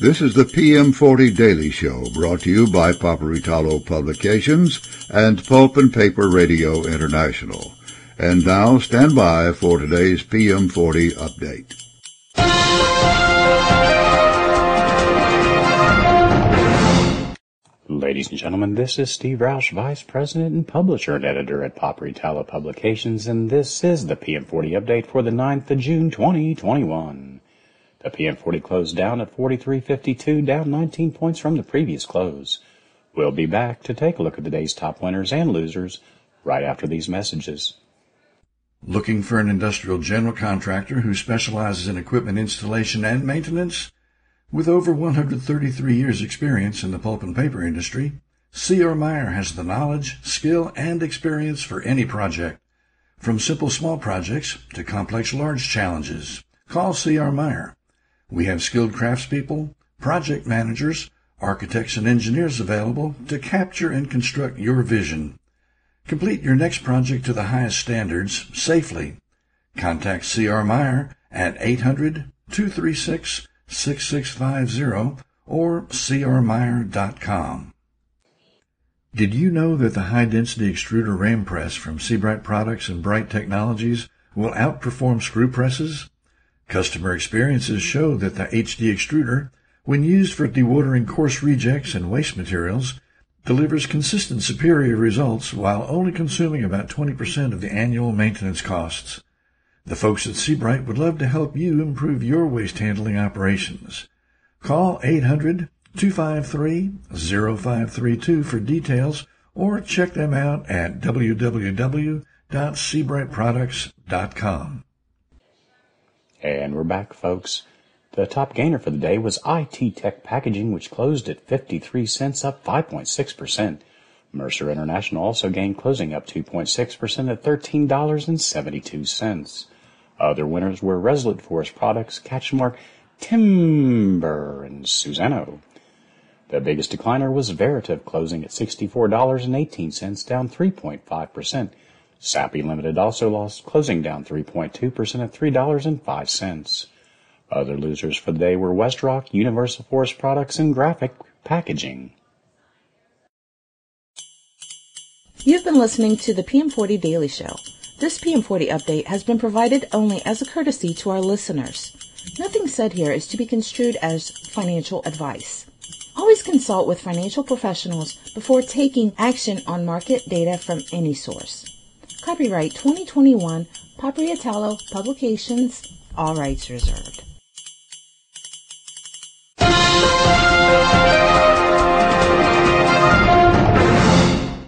This is the PM40 Daily Show, brought to you by Paperitalo Publications and Pulp and Paper Radio International. And now, stand by for today's PM40 update. Ladies and gentlemen, this is Steve Roush, Vice President and Publisher and Editor at Paperitalo Publications, and this is the PM40 update for the 9th of June, 2021. The PM40 closed down at 43.52, down 19 points from the previous close. We'll be back to take a look at the day's top winners and losers right after these messages. Looking for an industrial general contractor who specializes in equipment installation and maintenance? With over 133 years' experience in the pulp and paper industry, C.R. Meyer has the knowledge, skill, and experience for any project. From simple small projects to complex large challenges, call C.R. Meyer. We have skilled craftspeople, project managers, architects, and engineers available to capture and construct your vision. Complete your next project to the highest standards safely. Contact C.R. Meyer at 800-236-6650 or crmeyer.com. Did you know that the high-density extruder ram press from Sebright Products and Bright Technologies will outperform screw presses? Customer experiences show that the HD extruder, when used for dewatering coarse rejects and waste materials, delivers consistent superior results while only consuming about 20% of the annual maintenance costs. The folks at Sebright would love to help you improve your waste handling operations. Call 800-253-0532 for details or check them out at www.sebrightproducts.com. And we're back, folks. The top gainer for the day was IT Tech Packaging, which closed at 53 cents, up 5.6%. Mercer International also gained, closing up 2.6% at $13.72. Other winners were Resolute Forest Products, Catchmark, Timber, and Suzano. The biggest decliner was Veritiv, closing at $64.18, down 3.5%. Sappi Limited also lost, closing down 3.2% at $3.05. Other losers for the day were Westrock, Universal Forest Products, and Graphic Packaging. You've been listening to the PM40 Daily Show. This PM40 update has been provided only as a courtesy to our listeners. Nothing said here is to be construed as financial advice. Always consult with financial professionals before taking action on market data from any source. Copyright 2021, Paperitalo Publications, all rights reserved.